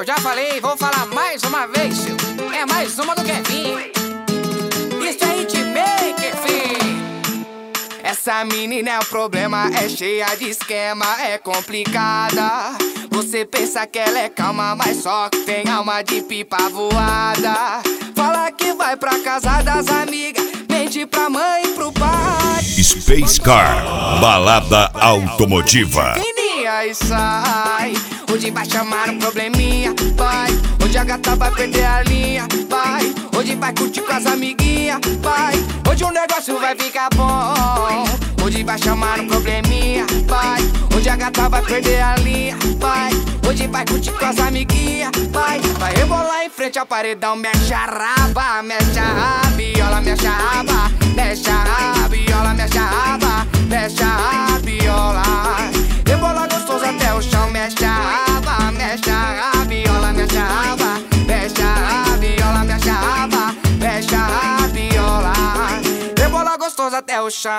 Eu já falei, vou falar mais uma vez, tio. É mais uma do Kevin. Isso é hitmaker, filho. Essa menina é o problema, é cheia de esquema, é complicada. Você pensa que ela é calma, mas só que tem alma de pipa voada. Fala que vai pra casa das amigas, mente pra mãe e pro pai. Space Car, balada automotiva. Fininha e sai. Hoje vai chamar um probleminha, vai. Hoje a gata vai perder a linha, vai. Hoje vai curtir com as amiguinhas, vai. Hoje o negócio vai ficar bom. Hoje vai chamar um probleminha, vai. Hoje a gata vai perder a linha, vai. Hoje vai curtir com as amiguinhas, vai. Vai rebolar em frente ao paredão, mexe a raba, mexe a rabiola, mexe a raba, mexe a rabiola, mexe a raba, mexe a rabiola. Rebola gostoso até o chão, mexe a raba, mexe a rabiola, mexe a raba, mexe a rabiola, mexe a raba, mexe a rabiola. Rebola gostoso até o chão.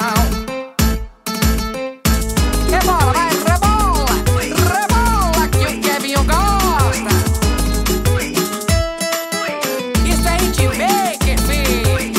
Rebola, vai, rebola, rebola que o Kevin gosta. Isso é hitmaker, filho.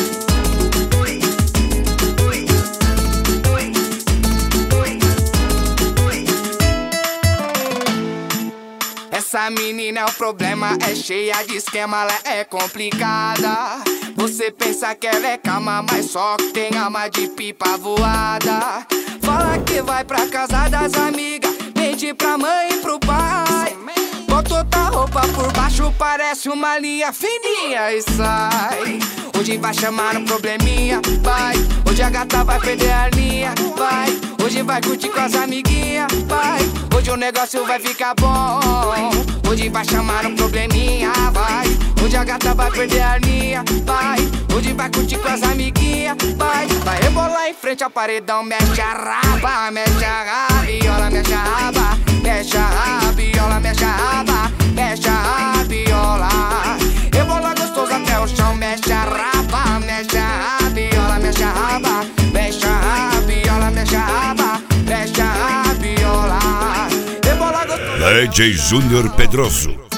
Essa menina é o problema, é cheia de esquema, ela é complicada. Você pensa que ela é calma, mas só que tem alma de pipa voada. Fala que vai pra casa das amigas, mente pra mãe e pro pai. Bota outra roupa por baixo, parece uma linha fininha e sai. Hoje vai chamar um probleminha, vai. Hoje a gata vai perder a linha, vai. Hoje vai curtir com as amiguinhas, vai. Hoje o negócio vai ficar bom. Hoje vai chamar um probleminha, vai. Hoje a gata vai perder a linha, vai. Hoje vai curtir com as amiguinhas, vai. Vai rebolar em frente ao paredão, mexe a raba, mexe a rabiola, mexe a raba, mexe a rabiola, mexe a raba, mexe a rabiola. Rebola gostoso até o chão, mexe a raba, mexe a rabiola, mexe a raba, mexe a rabiola, mexe a raba, mexe a rabiola. Rebola gostoso. DJ Júnior Pedroso.